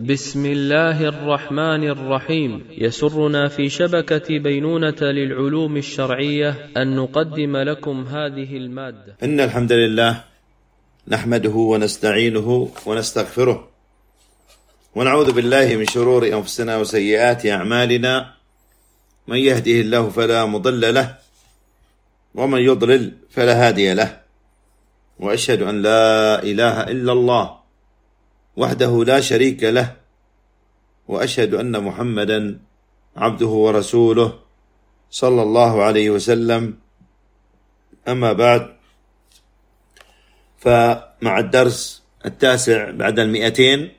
بسم الله الرحمن الرحيم. يسرنا في شبكة بينونة للعلوم الشرعية أن نقدم لكم هذه المادة. إن الحمد لله نحمده ونستعينه ونستغفره ونعوذ بالله من شرور أنفسنا وسيئات أعمالنا، من يهده الله فلا مضل له ومن يضلل فلا هادي له، وأشهد أن لا إله إلا الله وحده لا شريك له، وأشهد أن محمدا عبده ورسوله صلى الله عليه وسلم. أما بعد، فمع الدرس 9 بعد 200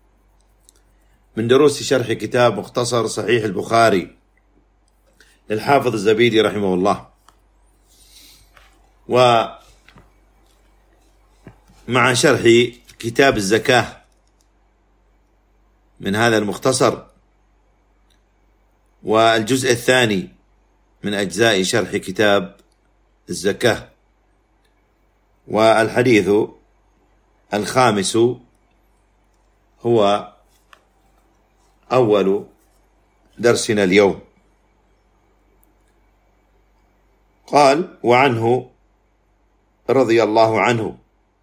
من دروس شرح كتاب مختصر صحيح البخاري للحافظ الزبيدي رحمه الله، ومع شرح كتاب الزكاة من هذا المختصر، والجزء الثاني من أجزاء شرح كتاب الزكاة، والحديث الخامس هو أول درسنا اليوم. قال: وعنه رضي الله عنه،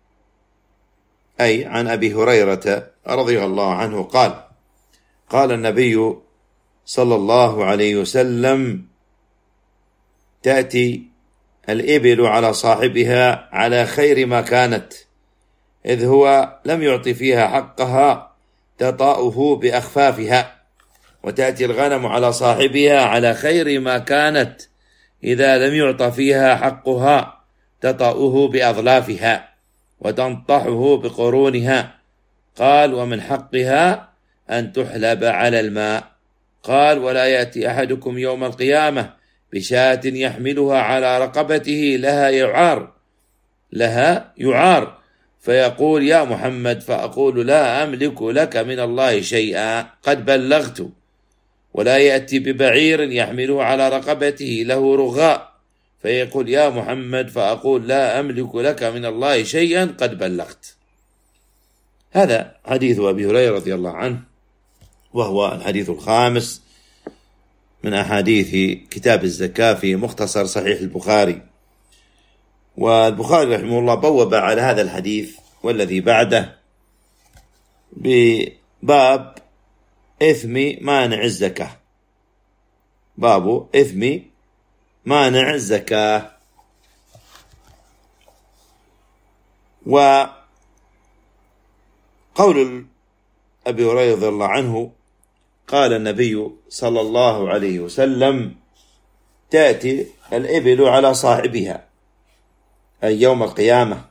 أي عن أبي هريرة رضي الله عنه قال: قال النبي صلى الله عليه وسلم: تأتي الإبل على صاحبها على خير ما كانت، إذ هو لم يعط فيها حقها تطأه بأخفافها، وتأتي الغنم على صاحبها على خير ما كانت، إذا لم يعط فيها حقها تطأه بأظلافها وتنطحه بقرونها. قال: ومن حقها أن تحلب على الماء. قال: ولا يأتي أحدكم يوم القيامة بشاة يحملها على رقبته لها يعار فيقول: يا محمد، فأقول: لا أملك لك من الله شيئا، قد بلغت. ولا يأتي ببعير يحمله على رقبته له رغاء فيقول: يا محمد، فأقول: لا أملك لك من الله شيئا، قد بلغت. هذا حديث أبي هريرة رضي الله عنه، وهو الحديث الخامس من أحاديث كتاب الزكاة في مختصر صحيح البخاري. والبخاري رحمه الله بوب على هذا الحديث والذي بعده بباب إثم مانع الزكاة، باب إثم مانع الزكاة. وقول أبي هريرة رضي الله عنه: قال النبي صلى الله عليه وسلم: تأتي الإبل على صاحبها، أي يوم القيامة.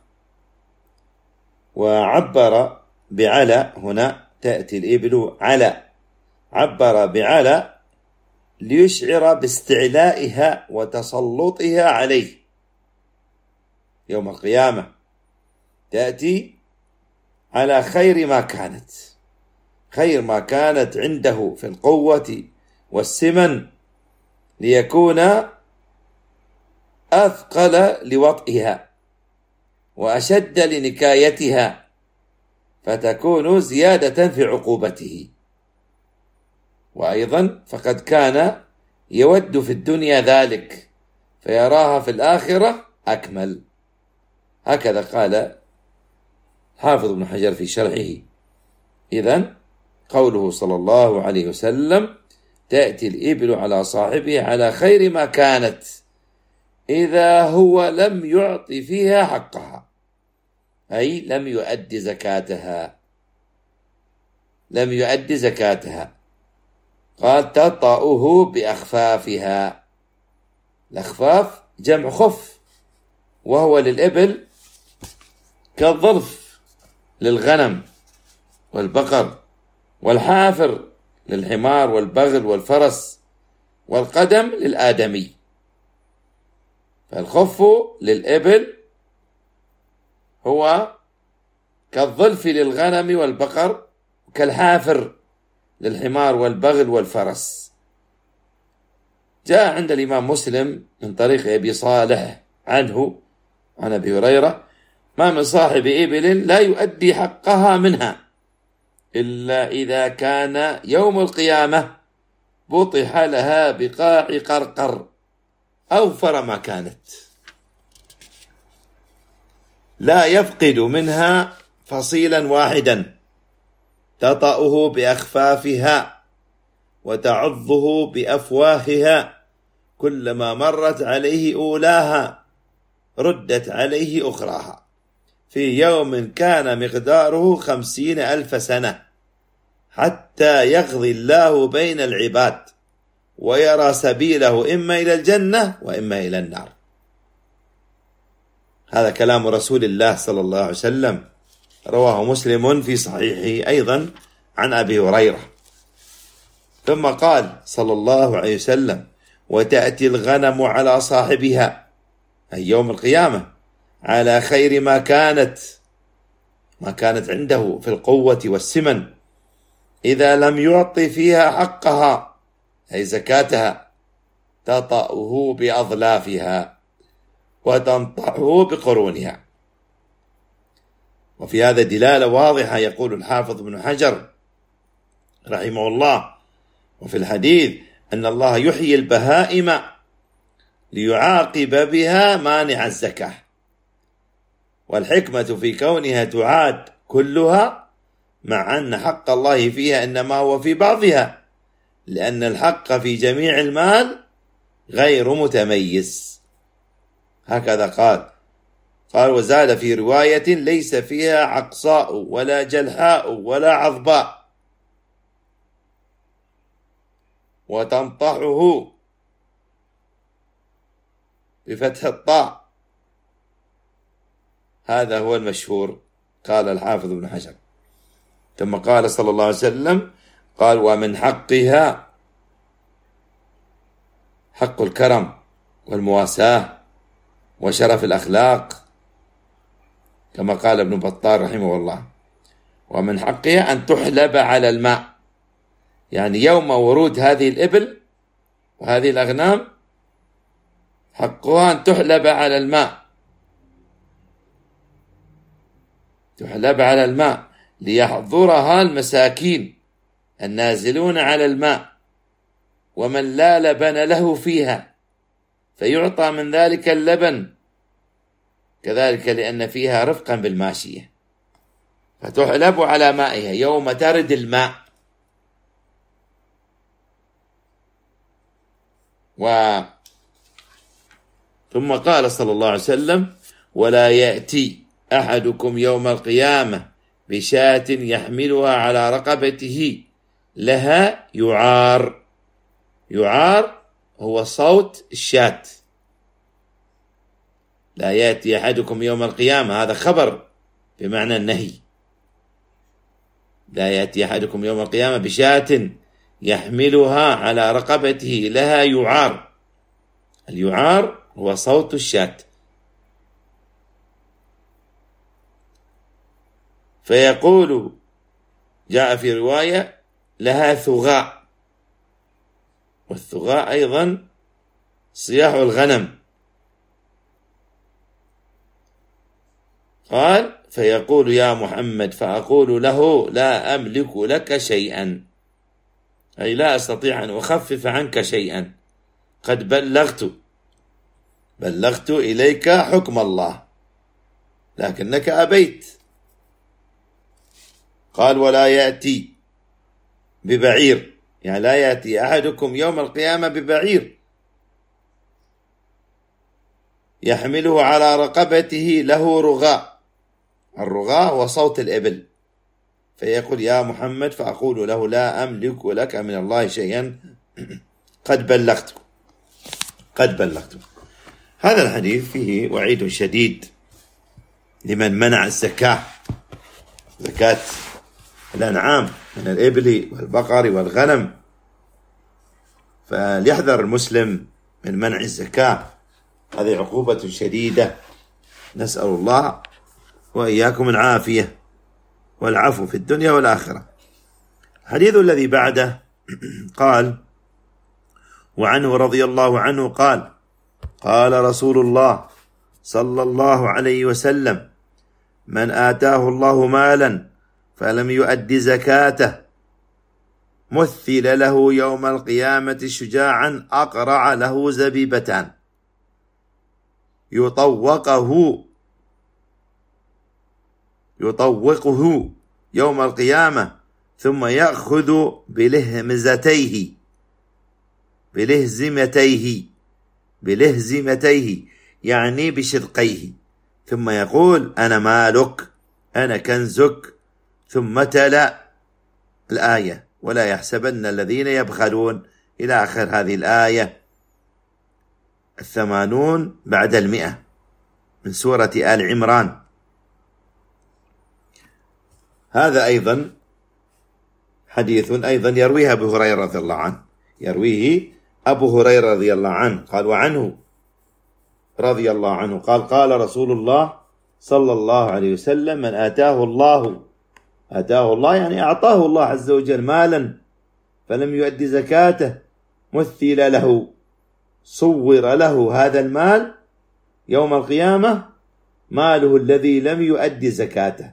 وعبر بعلى هنا، تأتي الإبل على، عبر بعلى ليشعر باستعلائها وتسلطها عليه يوم القيامة. تأتي على خير ما كانت، خير ما كانت عنده في القوة والسمن، ليكون أثقل لوطئها وأشد لنكايتها، فتكون زيادة في عقوبته. وأيضا فقد كان يود في الدنيا ذلك فيراها في الآخرة أكمل. هكذا قال حافظ ابن حجر في شرحه. إذن قوله صلى الله عليه وسلم: تأتي الإبل على صاحبه على خير ما كانت، إذا هو لم يعط فيها حقها، أي لم يؤدي زكاتها، لم يؤدي زكاتها. قال: تطأه بأخفافها. الأخفاف جمع خف، وهو للإبل كالظلف للغنم والبقر، والحافر للحمار والبغل والفرس، والقدم للآدمي. فالخف للإبل هو كالظلف للغنم والبقر، كالحافر للحمار والبغل والفرس. جاء عند الإمام مسلم من طريق أبي صالح عنه عن أبي هريرة: ما من صاحب إبل لا يؤدي حقها منها إلا إذا كان يوم القيامة بطح لها بقاع قرقر أوفر ما كانت، لا يفقد منها فصيلا واحدا تطأه بأخفافها وتعضه بأفواهها، كلما مرت عليه أولاها ردت عليه أخراها، في يوم كان مقداره 50,000 سنة، حتى يقضي الله بين العباد ويرى سبيله إما إلى الجنة وإما إلى النار. هذا كلام رسول الله صلى الله عليه وسلم، رواه مسلم في صحيحه أيضا عن أبي هريرة. ثم قال صلى الله عليه وسلم: وتأتي الغنم على صاحبها، أي يوم القيامة، على خير ما كانت عنده في القوة والسمن، إذا لم يعط فيها حقها أي زكاتها، تطأه بأظلافها وتنطحه بقرونها. وفي هذا دلالة واضحة، يقول الحافظ ابن حجر رحمه الله: وفي الحديث أن الله يحيي البهائم ليعاقب بها مانع الزكاة، والحكمة في كونها تعاد كلها، مع أن حق الله فيها إنما هو في بعضها، لأن الحق في جميع المال غير متميز. هكذا قال وزاد في رواية: ليس فيها عقصاء ولا جلحاء ولا عظباء. وتنطحه بفتح الطاء، هذا هو المشهور، قال الحافظ ابن حجر. ثم قال صلى الله عليه وسلم: قال: ومن حقها حق الكرم والمواساة وشرف الأخلاق، كما قال ابن بطال رحمه الله: ومن حقها أن تحلب على الماء، يعني يوم ورود هذه الإبل وهذه الأغنام حقها أن تحلب على الماء، تحلب على الماء ليحضرها المساكين النازلون على الماء، ومن لا لبن له فيها فيعطى من ذلك اللبن، كذلك لأن فيها رفقا بالماشية، فتحلب على مائها يوم ترد الماء. ثم قال صلى الله عليه وسلم: ولا يأتي أحدكم يوم القيامة بشاة يحملها على رقبته لها يعار. يعار هو صوت الشاة. لا يأتي أحدكم يوم القيامة، هذا خبر بمعنى النهي. لا يأتي أحدكم يوم القيامة بشاة يحملها على رقبته لها يعار. اليعار هو صوت الشاة. فيقول، جاء في رواية: لها ثغاء، والثغاء أيضا صياح الغنم. قال: فيقول: يا محمد، فأقول له: لا أملك لك شيئا، أي لا أستطيع أن أخفف عنك شيئا، قد بلغت إليك حكم الله لكنك أبيت. قال: ولا يأتي ببعير، يعني لا يأتي أحدكم يوم القيامة ببعير يحمله على رقبته له رغاء. الرغاء هو صوت الإبل. فيقول: يا محمد، فأقول له: لا أملك لك من الله شيئا، قد بلغت. هذا الحديث فيه وعيد شديد لمن منع الزكاة، زكاة الأنعام من الإبل والبقر والغنم. فليحذر المسلم من منع الزكاة، هذه عقوبة شديدة، نسأل الله وإياكم العافية والعفو في الدنيا والآخرة. الحديث الذي بعده قال: وعنه رضي الله عنه قال: قال رسول الله صلى الله عليه وسلم: من آتاه الله مالا فلم يؤد زكاته مثل له يوم القيامة شجاعا أقرع له زبيبتان يطوقه يوم القيامة ثم يأخذ بلهزمتيه يعني بشدقيه، ثم يقول أنا مالك أنا كنزك، ثم تلا الآية ولا يحسبن الذين يبخلون إلى آخر هذه الآية 80 بعد 100 من سورة آل عمران. هذا أيضا حديث أيضا يرويه أبو هريرة رضي الله عنه قال وعنه رضي الله عنه قال رسول الله صلى الله عليه وسلم من آتاه الله يعني أعطاه الله عز وجل مالا فلم يؤد زكاته مثل له صور له هذا المال يوم القيامة ماله الذي لم يؤد زكاته،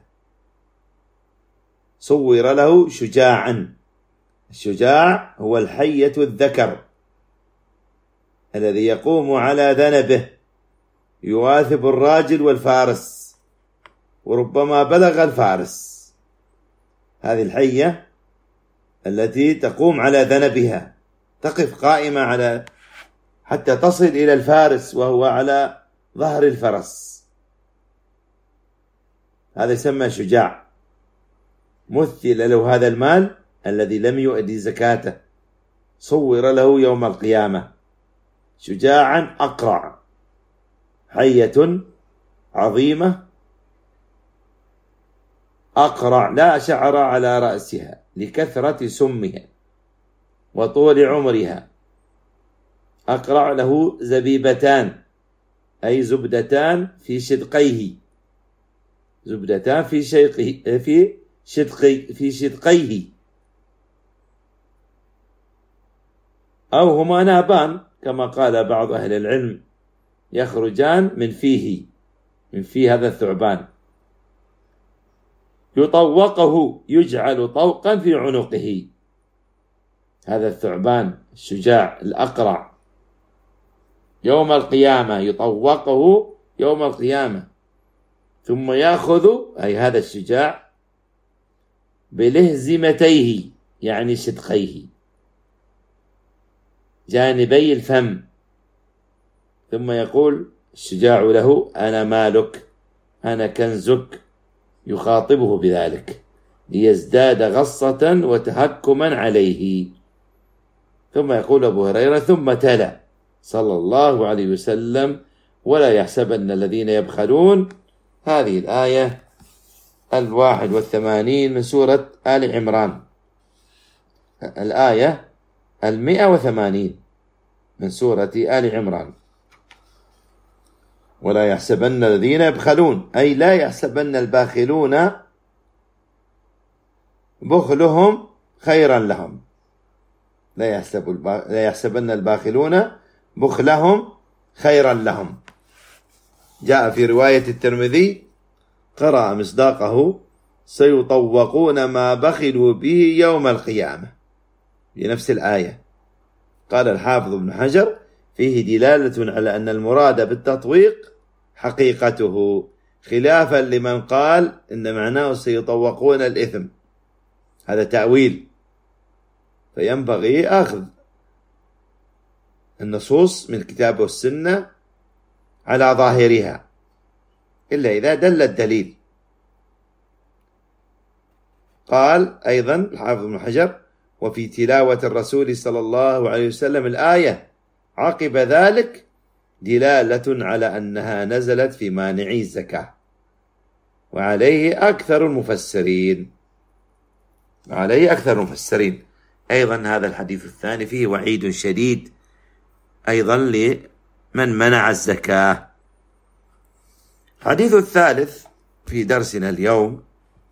صور له شجاعا. الشجاع هو الحية الذكر الذي يقوم على ذنبه يواثب الراجل والفارس وربما بلغ الفارس. هذه الحية التي تقوم على ذنبها تقف قائمة على حتى تصل إلى الفارس وهو على ظهر الفرس، هذا يسمى شجاع. مثل له هذا المال الذي لم يؤدي زكاته صور له يوم القيامة شجاعا أقرع، حية عظيمة أقرع لا شعر على رأسها لكثرة سمها وطول عمرها، أقرع له زبيبتان أي زبدتان في شدقيه، زبدتان في شدقيه أو هما نابان كما قال بعض أهل العلم يخرجان من فيه هذا الثعبان. يطوقه يجعل طوقا في عنقه، هذا الثعبان الشجاع الأقرع يوم القيامة يطوقه يوم القيامة، ثم يأخذ أي هذا الشجاع بلهزمتيه يعني شدقيه جانبي الفم، ثم يقول الشجاع له أنا مالك أنا كنزك، يخاطبه بذلك ليزداد غصة وتهكما عليه. ثم يقول أبو هريرة ثم تلا صلى الله عليه وسلم ولا يحسبن الذين يبخلون، هذه الآية 81 من سورة آل عمران، الآية 180 من سورة آل عمران. ولا يحسبن الذين يبخلون أي لا يحسبن الباخلون بخلهم خيرا لهم، لا يحسبن الباخلون بخلهم خيرا لهم. جاء في رواية الترمذي قرأ مصداقه سيطوقون ما بخلوا به يوم القيامة بنفس الآية. قال الحافظ ابن حجر فيه دلالة على أن المراد بالتطويق حقيقته، خلافا لمن قال إن معناه سيطوقون الإثم، هذا تأويل. فينبغي أخذ النصوص من الكتاب والسنة على ظاهرها إلا إذا دل الدليل. قال أيضا الحافظ ابن حجر وفي تلاوة الرسول صلى الله عليه وسلم الآية عقب ذلك دلالة على أنها نزلت في مانعي الزكاة، وعليه أكثر المفسرين. أيضا هذا الحديث الثاني فيه وعيد شديد أيضا لمن منع الزكاة. الحديث الثالث في درسنا اليوم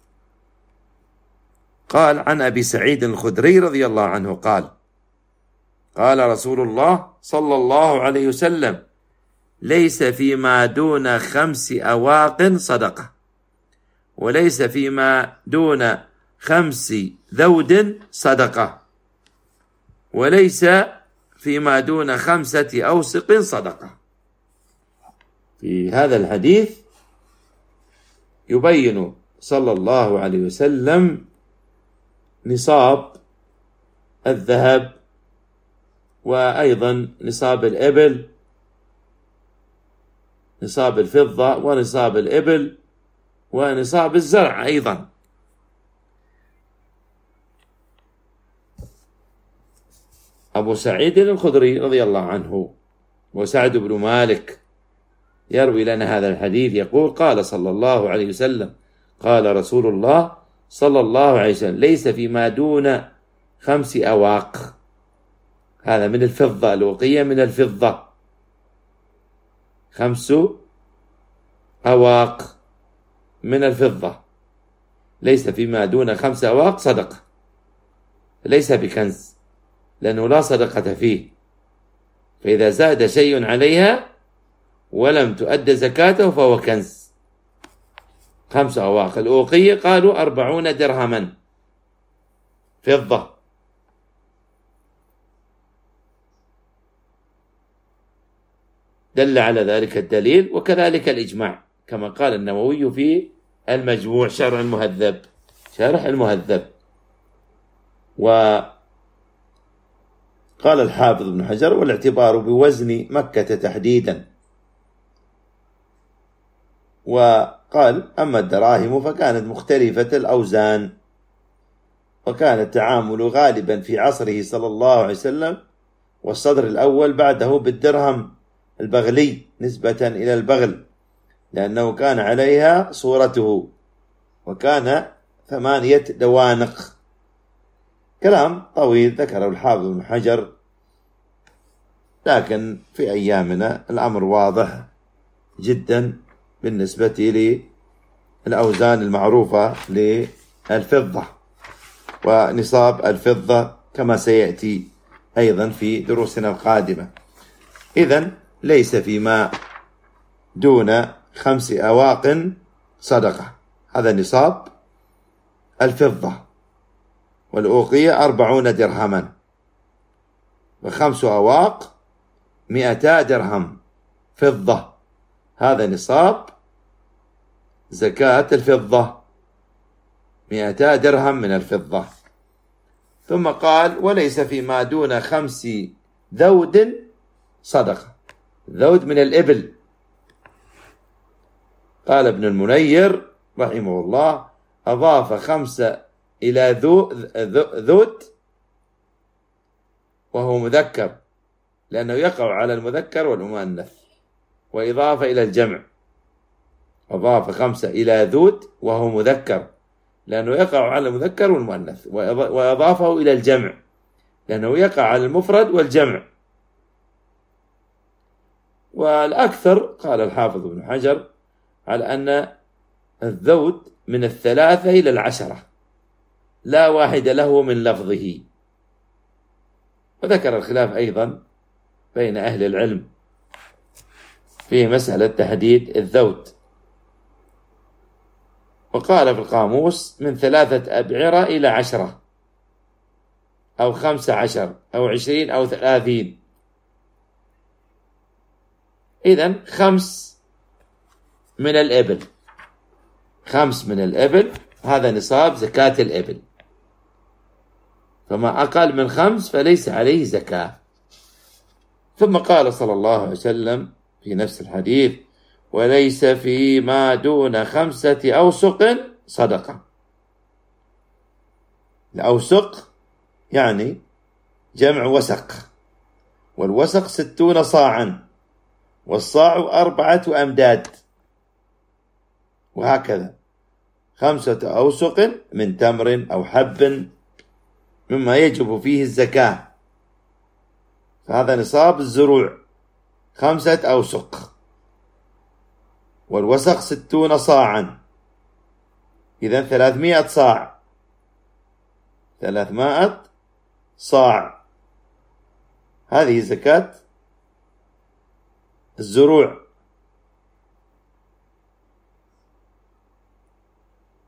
قال عن أبي سعيد الخدري رضي الله عنه قال رسول الله صلى الله عليه وسلم ليس فيما دون 5 أواق صدقة وليس فيما دون 5 ذود صدقة، وليس فيما دون 5 أوسق صدقة. في هذا الحديث يبين صلى الله عليه وسلم نصاب الذهب، وأيضا نصاب الإبل، نصاب الفضة، ونصاب الإبل، ونصاب الزرع أيضا. أبو سعيد الخدري رضي الله عنه وسعد بن مالك يروي لنا هذا الحديث، يقول: قال صلى الله عليه وسلم: قال رسول الله صلى الله عليه وسلم: ليس فيما دون 5 أواق. هذا من الفضة، الأوقية من الفضة. 5 أواق من الفضة، ليس فيما دون 5 أواق صدقة، ليس بكنز، لأنه لا صدقة فيه، فإذا زاد شيء عليها ولم تؤد زكاته فهو كنز. 5 أواق. الأوقية قالوا 40 درهما فضة. دل على ذلك الدليل، وكذلك الإجماع، كما قال النووي في المجموع شرح المهذب. وقال الحافظ ابن حجر: والاعتبار بوزن مكة تحديدا. وقال: أما الدراهم فكانت مختلفة الأوزان، وكان التعامل غالبا في عصره صلى الله عليه وسلم والصدر الأول بعده بالدرهم البغلي نسبة إلى البغل، لأنه كان عليها صورته، وكان 8 دوانق. كلام طويل ذكره الحافظ ابن حجر، لكن في أيامنا الأمر واضح جدا بالنسبة للأوزان المعروفة للفضة ونصاب الفضة، كما سيأتي أيضا في دروسنا القادمة. إذن ليس فيما دون 5 أواق صدقة، هذا نصاب الفضة. والأوقية 40 درهما، و5 أواق 200 درهم فضة، هذا نصاب زكاة الفضة، 200 درهم من الفضة. ثم قال: وليس فيما دون 5 ذود صدقة. ذود من الإبل. قال ابن المنير رحمه الله: أضاف 5 إلى ذود وهو مذكر، لأنه يقع على المذكر والمؤنث، وإضافة إلى الجمع. أضاف 5 إلى ذود وهو مذكر، لأنه يقع على المذكر والمؤنث، وأضافه إلى الجمع، لأنه يقع على المفرد والجمع. والأكثر قال الحافظ ابن حجر على أن الذود من 3 إلى 10، لا واحد له من لفظه. وذكر الخلاف أيضا بين أهل العلم في مسألة تحديد الذود، وقال في القاموس: من 3 أبعرة إلى 10 أو 15 أو 20 أو 30. إذن 5 من الإبل، 5 من الإبل، هذا نصاب زكاة الإبل، فما أقل من 5 فليس عليه زكاة. ثم قال صلى الله عليه وسلم في نفس الحديث: وليس فيما دون 5 أوسق صدقة. الأوسق يعني جمع وسق، والوسق 60 صاعا، والصاع 4 أمداد، وهكذا 5 أوسق من تمر أو حب مما يجب فيه الزكاة، فهذا نصاب الزروع 5 أوسق، والوسق 60 صاعا، إذن 300 صاع، 300 صاع، هذه زكاة الزروع.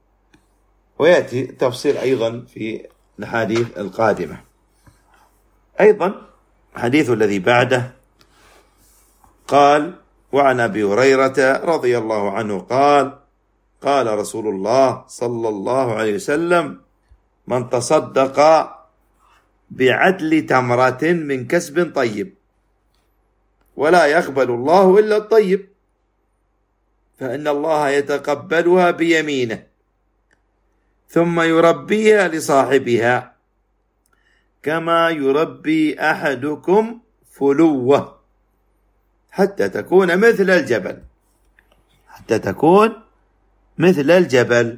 ويأتي تفصيل أيضا في الحديث القادمة. أيضا حديث الذي بعده قال: وعن أبي هريرة رضي الله عنه قال: قال رسول الله صلى الله عليه وسلم: من تصدق بعدل تمرة من كسب طيب ولا يقبل الله إلا الطيب فإن الله يتقبلها بيمينه ثم يربيها لصاحبها كما يربي أحدكم فلوه حتى تكون مثل الجبل، حتى تكون مثل الجبل.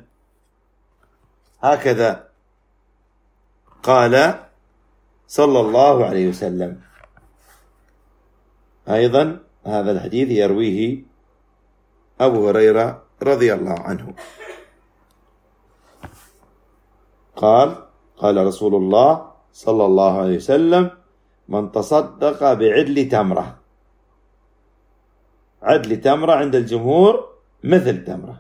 هكذا قال صلى الله عليه وسلم. أيضا هذا الحديث يرويه أبو هريرة رضي الله عنه قال: قال رسول الله صلى الله عليه وسلم: من تصدق بعدل تمرة. عدل تمرة عند الجمهور مثل تمرة،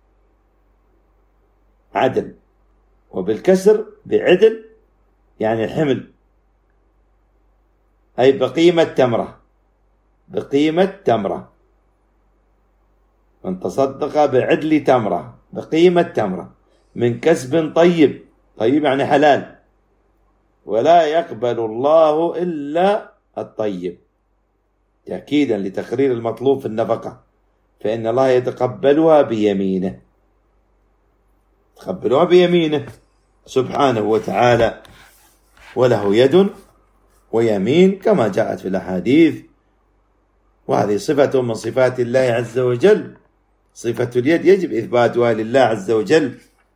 عدل، وبالكسر بعدل يعني الحمل، أي بقيمة تمرة، بقيمة تمرة. من تصدق بعدل تمرة، بقيمة تمرة، من كسب طيب، طيب يعني حلال، ولا يقبل الله إلا الطيب، تأكيدا لتقرير المطلوب في النفقة، فإن الله يتقبلها بيمينه، يتقبلها بيمينه سبحانه وتعالى، وله يد ويمين كما جاءت في الأحاديث، وهذه صفة من صفات الله عز وجل. صفة اليد يجب إثباتها لله عز وجل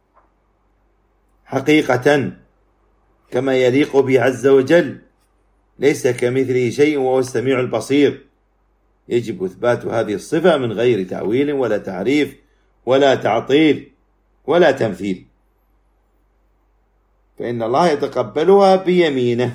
حقيقة كما يليق به عز وجل، ليس كمثله شيء وهو السميع البصير. يجب إثبات هذه الصفة من غير تأويل ولا تعريف ولا تعطيل ولا تمثيل، فإن الله يتقبلها بيمينه.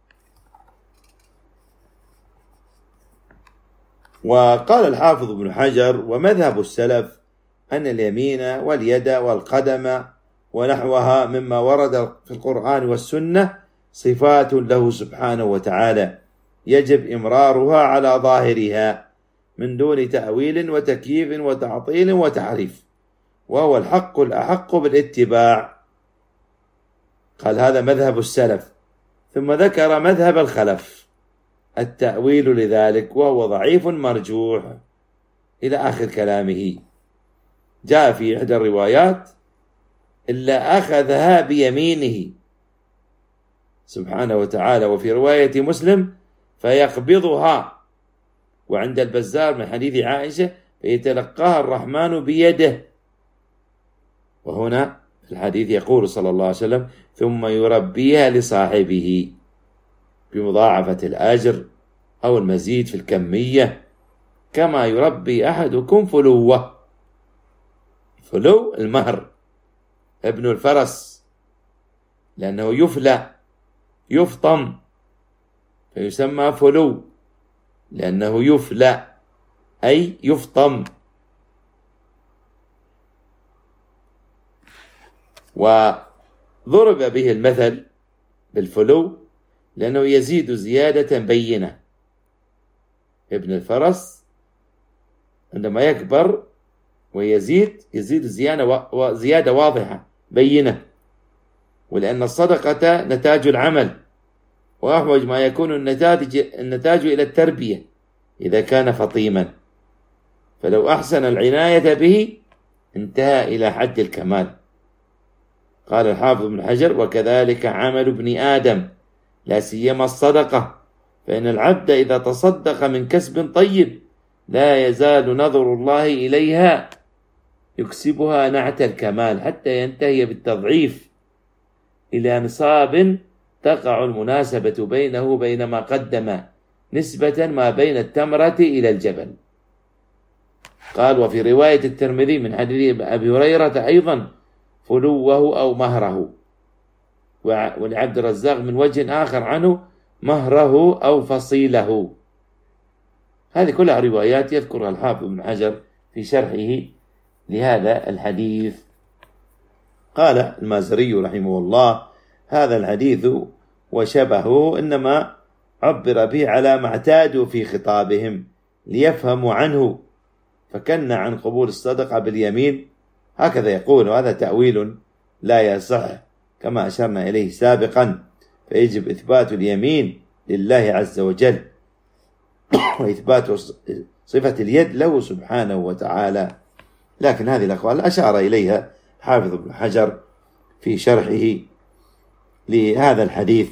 وقال الحافظ ابن حجر: ومذهب السلف أن اليمين واليد والقدم ونحوها مما ورد في القرآن والسنة صفات له سبحانه وتعالى، يجب إمرارها على ظاهرها من دون تأويل وتكييف وتعطيل وتحريف، وهو الحق الأحق بالاتباع. قال: هذا مذهب السلف، ثم ذكر مذهب الخلف التأويل لذلك، وهو ضعيف مرجوح إلى آخر كلامه. جاء في إحدى الروايات: إلا أخذها بيمينه سبحانه وتعالى، وفي رواية مسلم: فيقبضها، وعند البزار من حديث عائشة: فيتلقاها الرحمن بيده. وهنا في الحديث يقول صلى الله عليه وسلم: ثم يربيها لصاحبه، بمضاعفة الأجر أو المزيد في الكمية، كما يربي أحدكم فلوه. فلو المهر، ابن الفرس، لأنه يفلى يفطم فيسمى فلو، لأنه يفلى أي يفطم. وضرب به المثل بالفلو لأنه يزيد زيادة بينة. ابن الفرس عندما يكبر ويزيد زيادة واضحة بينة، ولأن الصدقة نتاج العمل، وأحوج ما يكون النتاج إلى التربية إذا كان فطيما، فلو أحسن العناية به انتهى إلى حد الكمال. قال الحافظ ابن حجر: وكذلك عمل ابن آدم، لا سيما الصدقة، فإن العبد إذا تصدق من كسب طيب لا يزال نظر الله إليها يكسبها نعت الكمال حتى ينتهي بالتضعيف إلى نصاب تقع المناسبة بينه وبين ما قدم نسبة ما بين التمرة إلى الجبل. قال: وفي رواية الترمذي من حديث أبي هريرة أيضا: فلوه أو مهره. ولعبد الرزاق من وجه آخر عنه: مهره أو فصيله. هذه كلها روايات يذكرها الحافظ ابن حجر في شرحه لهذا الحديث. قال المازري رحمه الله: هذا الحديث وشبهه إنما عبر به على ما اعتادوا في خطابهم ليفهموا عنه، فكن عن قبول الصدقة باليمين، هكذا يقول، وهذا تأويل لا يصح كما أشرنا إليه سابقا، فيجب إثبات اليمين لله عز وجل وإثبات صفة اليد له سبحانه وتعالى. لكن هذه الأقوال أشار إليها حافظ ابن حجر في شرحه لهذا الحديث.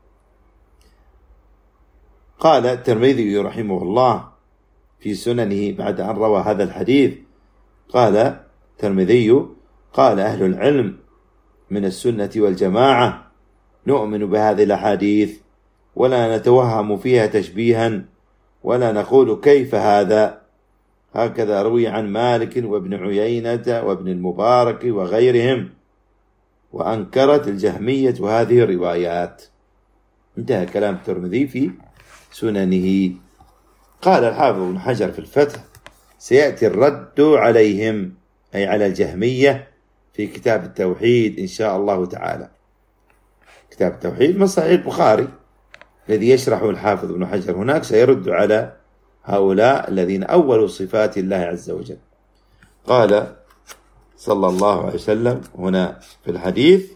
قال الترمذي رحمه الله في سننه بعد أن روى هذا الحديث، قال الترمذي: قال أهل العلم من السنة والجماعة: نؤمن بهذه الأحاديث ولا نتوهم فيها تشبيها ولا نقول كيف هذا. هكذا روي عن مالك وابن عيينة وابن المبارك وغيرهم، وأنكرت الجهمية هذه الروايات. انتهى كلام الترمذي في سننه. قال الحافظ ابن حجر في الفتح: سيأتي الرد عليهم، أي على الجهمية، في كتاب التوحيد إن شاء الله تعالى. كتاب التوحيد من صحيح البخاري الذي يشرحه الحافظ ابن حجر هناك سيرد على هؤلاء الذين أولوا صفات الله عز وجل. قال صلى الله عليه وسلم هنا في الحديث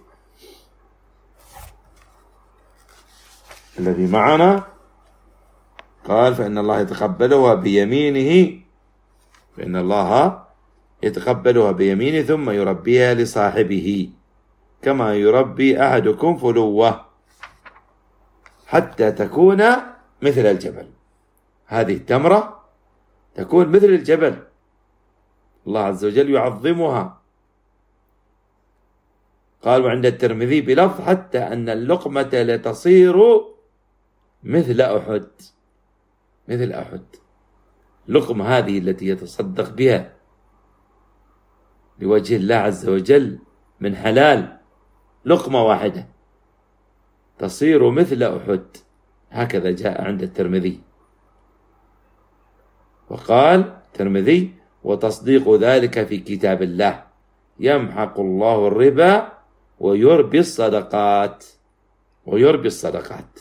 الذي معنا، قال: فإن الله يتقبلها بيمينه، فإن الله يتقبلها بيمينه ثم يربيها لصاحبه كما يربي أحدكم فلوه حتى تكون مثل الجبل. هذه التمرة تكون مثل الجبل، الله عز وجل يعظمها. قال: وعند الترمذي بلفظ: حتى أن اللقمة لتصير مثل أحد. مثل أحد، لقمة هذه التي يتصدق بها لوجه الله عز وجل من حلال، لقمة واحدة تصير مثل أحد، هكذا جاء عند الترمذي. وقال الترمذي: وتصديق ذلك في كتاب الله، يمحق الله الربا ويربي الصدقات. ويربي الصدقات.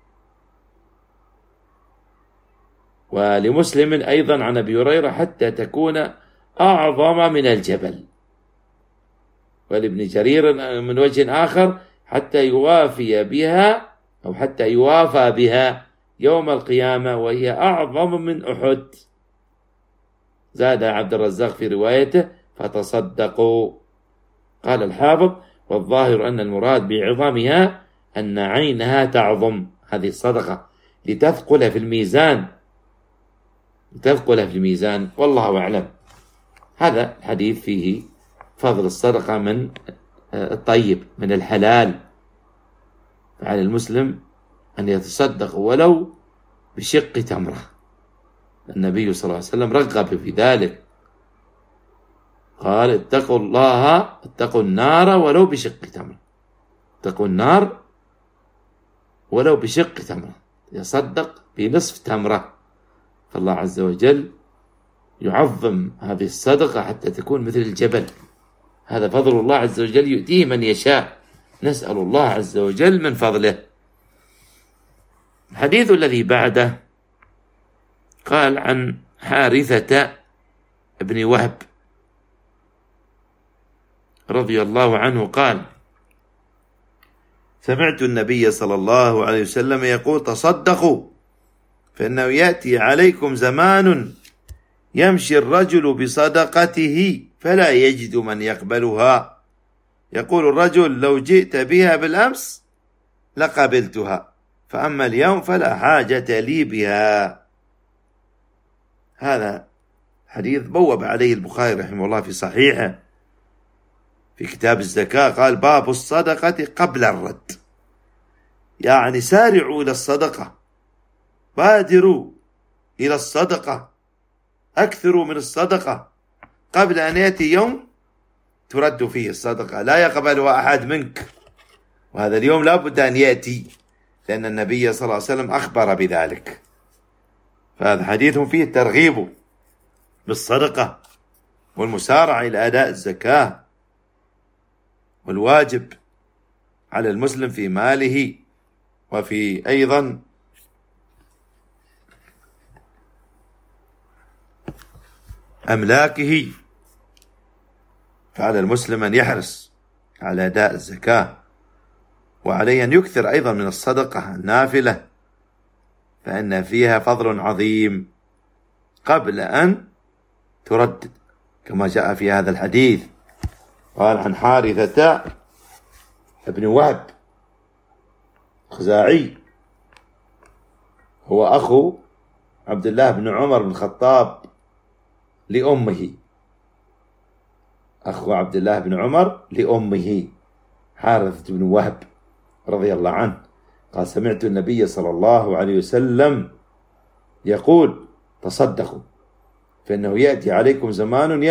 ولمسلم أيضا عن أبي هريرة: حتى تكون أعظم من الجبل. ولابن جرير من وجه آخر: حتى يوافي بها أو حتى يوافى بها يوم القيامة وهي أعظم من أحد. زاد عبد الرزاق في روايته: فتصدقوا. قال الحافظ: والظاهر أن المراد بعظمها أن عينها تعظم، هذه الصدقة، لتثقل في الميزان، لتثقل في الميزان، والله أعلم. هذا الحديث فيه فضل الصدقة من الطيب، من الحلال، فعلى المسلم أن يتصدق ولو بشق تمرة. النبي صلى الله عليه وسلم رغب في ذلك، قال: اتقوا الله، اتقوا النار ولو بشق تمرة. اتقوا النار ولو بشق تمرة، يصدق بنصف تمرة، فالله عز وجل يعظم هذه الصدقة حتى تكون مثل الجبل. هذا فضل الله عز وجل يؤتيه من يشاء، نسأل الله عز وجل من فضله. الحديث الذي بعده قال عن حارثة بن وهب رضي الله عنه قال: سمعت النبي صلى الله عليه وسلم يقول: تصدقوا فإنه يأتي عليكم زمان يمشي الرجل بصدقته فلا يجد من يقبلها، يقول الرجل: لو جئت بها بالأمس لقبلتها، فأما اليوم فلا حاجة لي بها. هذا حديث بوب عليه البخاري رحمه الله في صحيحه في كتاب الزكاة، قال: باب الصدقة قبل الرد، يعني سارعوا إلى الصدقة، بادروا إلى الصدقة، أكثروا من الصدقة قبل أن يأتي يوم ترد فيه الصدقة لا يقبلها أحد منك. وهذا اليوم لا بد أن يأتي، لأن النبي صلى الله عليه وسلم أخبر بذلك. فهذا حديث فيه الترغيب بالصدقة والمسارعة إلى أداء الزكاة. والواجب على المسلم في ماله وفي أيضا أملاكه، فعلى المسلم أن يحرص على أداء الزكاة، وعليه أن يكثر أيضا من الصدقة النافلة، فإن فيها فضل عظيم قبل أن تردد، كما جاء في هذا الحديث. قال عن حارثة ابن وهب خزاعي، هو أخو عبد الله بن عمر بن الخطاب لأمه، أخو عبد الله بن عمر لأمه حارثة بن وهب رضي الله عنه. قال سمعت النبي صلى الله عليه وسلم يقول تصدقوا فإنه يأتي عليكم زمان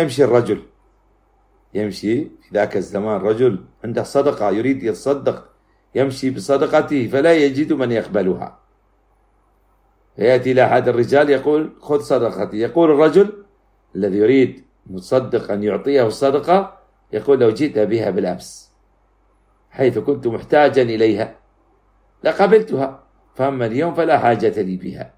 يمشي في ذاك الزمان رجل عنده صدقة يريد يتصدق، يمشي بصدقته فلا يجد من يقبلها، فيأتي إلى أحد الرجال يقول خذ صدقتي، يقول الرجل الذي يريد متصدق أن يعطيه الصدقة يقول لو جئت بها بالأمس حيث كنت محتاجا إليها لقبلتها، فأما اليوم فلا حاجة لي بها.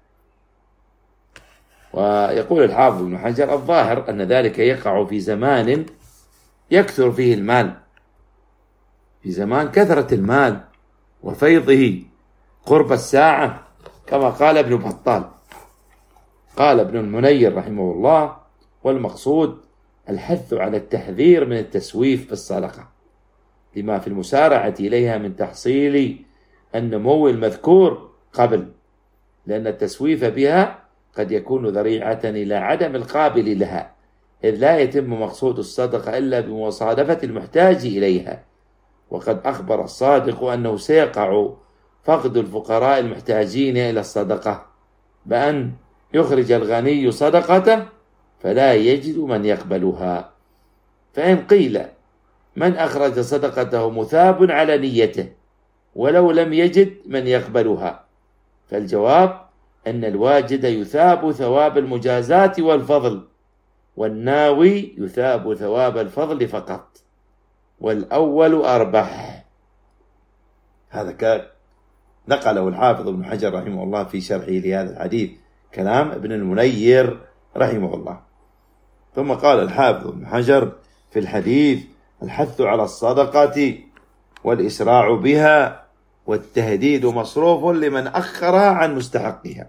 ويقول الحافظ ابن حجر الظاهر أن ذلك يقع في زمان يكثر فيه المال، في زمان كثرة المال وفيضه قرب الساعة، كما قال ابن بطال. قال ابن المنير رحمه الله والمقصود الحث على التحذير من التسويف في الصدقة لما في المسارعة إليها من تحصيل النمو المذكور قبل، لأن التسويف بها قد يكون ذريعة إلى عدم القابل لها، إذ لا يتم مقصود الصدقة إلا بمصادفة المحتاج إليها. وقد أخبر الصادق أنه سيقع فقد الفقراء المحتاجين إلى الصدقة بأن يخرج الغني صدقته فلا يجد من يقبلها، فإن قيل من أخرج صدقته مثاب على نيته ولو لم يجد من يقبلها، فالجواب أن الواجد يثاب ثواب المجازات والفضل، والناوي يثاب ثواب الفضل فقط، والأول أربح. هذا نقله الحافظ ابن حجر رحمه الله في شرحه لهذا الحديث، كلام ابن المنير رحمه الله. ثم قال الحافظ ابن حجر في الحديث الحث على الصدقة والإسراع بها والتهديد مصروف لمن أخرها عن مستحقها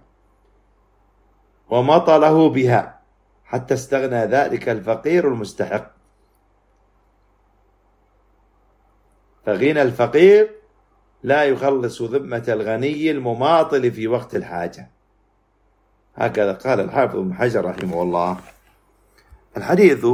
ومطله بها حتى استغنى ذلك الفقير المستحق، فغنى الفقير لا يخلص ذمة الغني المماطل في وقت الحاجة. هكذا قال الحافظ ابن حجر رحمه الله. الحديث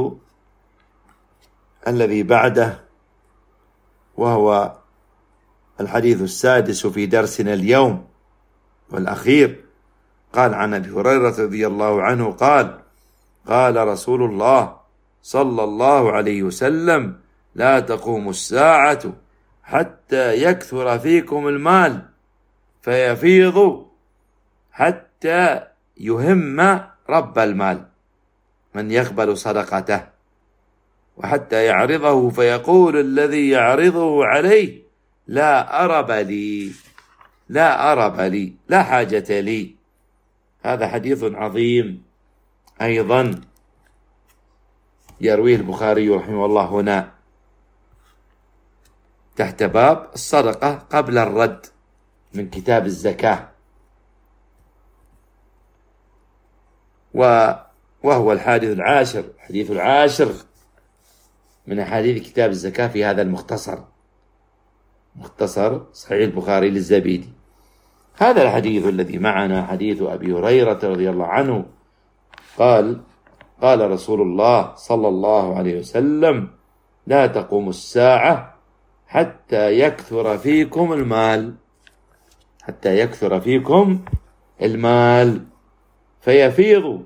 الذي بعده وهو الحديث السادس في درسنا اليوم والأخير، قال عن أبي هريرة رضي الله عنه قال قال رسول الله صلى الله عليه وسلم لا تقوم الساعة حتى يكثر فيكم المال فيفيض حتى يهم رب المال من يقبل صدقته، وحتى يعرضه فيقول الذي يعرضه عليه لا أرب لي لا حاجة لي. هذا حديث عظيم أيضا يرويه البخاري رحمه الله هنا تحت باب الصدقة قبل الرد من كتاب الزكاة، وهو الحديث العاشر من أحاديث كتاب الزكاة في هذا مختصر صحيح البخاري للزبيدي. هذا الحديث الذي معنا حديث أبي هريرة رضي الله عنه قال رسول الله صلى الله عليه وسلم لا تقوم الساعة حتى يكثر فيكم المال فيفيض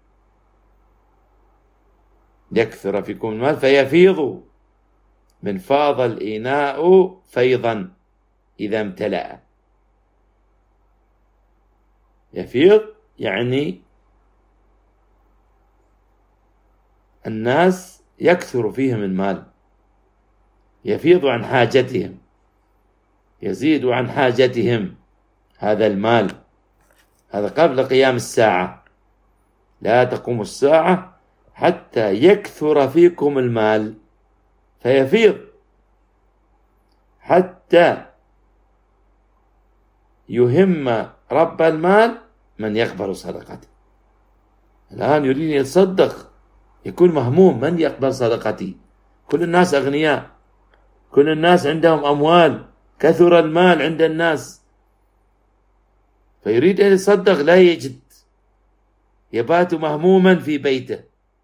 من فاض الإناء فيضا إذا امتلأ. يفيض يعني الناس يكثر فيهم المال، يفيض عن حاجتهم، يزيد عن حاجتهم هذا المال. هذا قبل قيام الساعة. لا تقوم الساعة حتى يكثر فيكم المال فيفيض، حتى يهم رب المال من يقبل صدقته. الآن يريد أن يتصدق، يكون مهموم من يقبل صدقتي. كل الناس أغنياء، كل الناس عندهم أموال، كثر المال عند الناس، فيريد أن يتصدق لا يجد، يبات مهموما في بيته،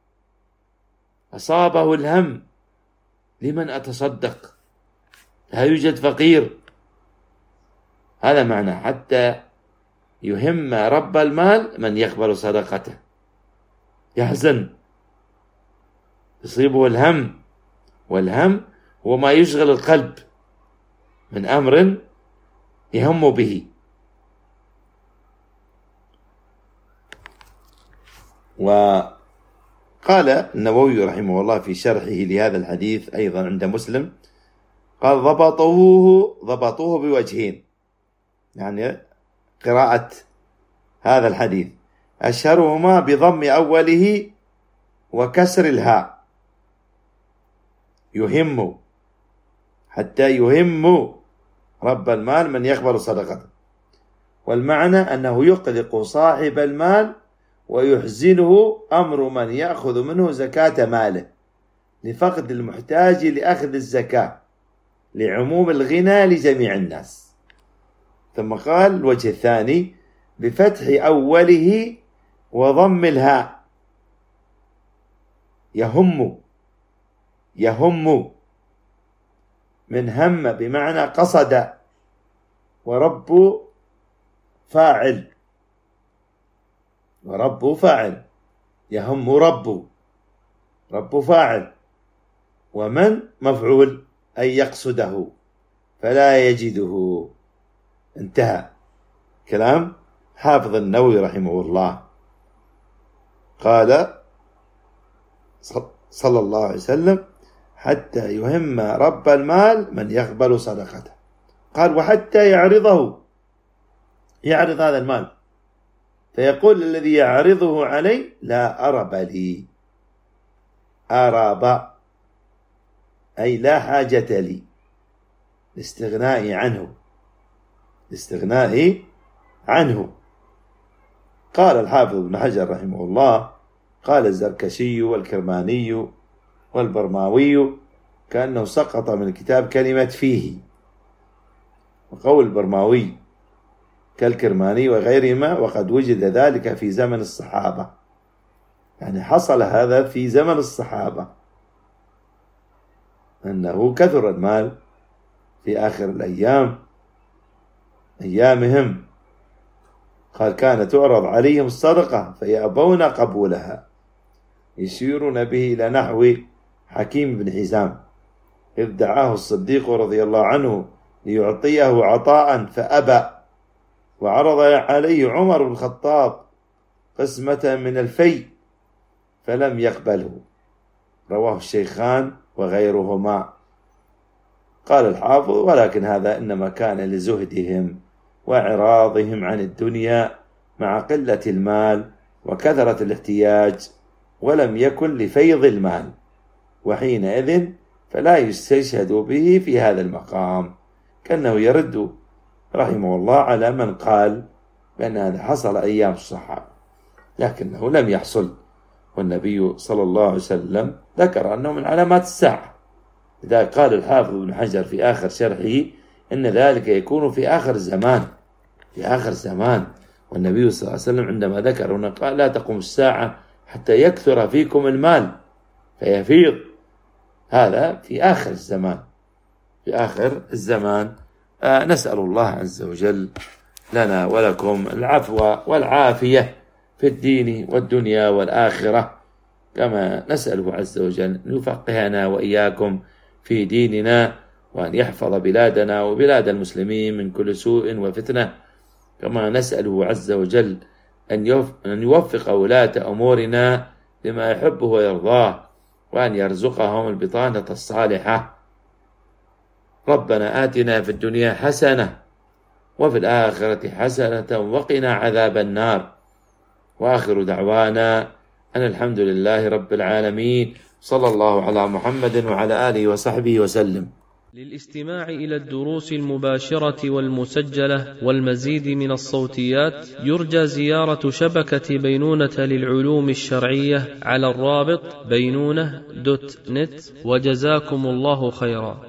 أصابه الهم لمن أتصدق، لا يوجد فقير. هذا معنى حتى يهم رب المال من يقبل صدقته. يحزن، يصيبه الهم، والهم هو ما يشغل القلب من أمر يهم به. وقال النووي رحمه الله في شرحه لهذا الحديث أيضا عند مسلم، قال ضبطوه بوجهين، يعني قراءة هذا الحديث أشهرهما بضم أوله وكسر الهاء، يهم، حتى يهم رب المال من يقبل صدقته. والمعنى أنه يقلق صاحب المال ويحزنه أمر من يأخذ منه زكاة ماله، لفقد المحتاج لأخذ الزكاة، لعموم الغنى لجميع الناس. ثم قال الوجه الثاني بفتح أوله وضم الهاء، يهم من هم بمعنى قصد، ورب فاعل، يهم رب فاعل، ومن مفعول أي يقصده فلا يجده. انتهى كلام حافظ النووي رحمه الله. قال صلى الله عليه وسلم حتى يهم رب المال من يقبل صدقته. قال وحتى يعرض هذا المال، فيقول الذي يعرضه عليه لا أرب لي، أرب أي لا حاجة لي، الاستغناء عنه. قال الحافظ ابن حجر رحمه الله، قال الزركشي والكرماني والبرماوي كأنه سقط من الكتاب كلمة فيه، وقول البرماوي كالكرماني وغيرهما، وقد وجد ذلك في زمن الصحابة، يعني حصل هذا في زمن الصحابة، أنه كثر المال في آخر أيامهم. قال كانت تعرض عليهم الصدقة فيأبون قبولها، يشيرون به إلى نحو حكيم بن حزام إذ دعاه الصديق رضي الله عنه ليعطيه عطاء فأبى، وعرض عليه عمر بن الخطاب قسمة من الفي فلم يقبله، رواه الشيخان وغيرهما. قال الحافظ ولكن هذا إنما كان لزهدهم وإعراضهم عن الدنيا مع قلة المال وكثرة الاحتياج، ولم يكن لفيض المال، وحينئذ فلا يستشهد به في هذا المقام. كأنه يرد رحمه الله على من قال بأن هذا حصل أيام الصحابة، لكنه لم يحصل، والنبي صلى الله عليه وسلم ذكر أنه من علامات الساعة. إذا قال الحافظ ابن حجر في آخر شرحه إن ذلك يكون في آخر الزمان، والنبي صلى الله عليه وسلم عندما ذكر هنا قال لا تقوم الساعة حتى يكثر فيكم المال فيفيض. هذا في آخر الزمان. نسأل الله عز وجل لنا ولكم العفو والعافية في الدين والدنيا والآخرة، كما نسأله عز وجل أن يفقهنا وإياكم في ديننا، وأن يحفظ بلادنا وبلاد المسلمين من كل سوء وفتنة، كما نسأله عز وجل أن يوفق ولاة أمورنا لما يحبه ويرضاه، وأن يرزقهم البطانة الصالحة، ربنا آتنا في الدنيا حسنة وفي الآخرة حسنة وقنا عذاب النار. وآخر دعوانا أن الحمد لله رب العالمين، صلى الله على محمد وعلى آله وصحبه وسلم. للاستماع إلى الدروس المباشرة والمسجلة والمزيد من الصوتيات يرجى زيارة شبكة بينونة للعلوم الشرعية على الرابط بينونة.net. وجزاكم الله خيرا.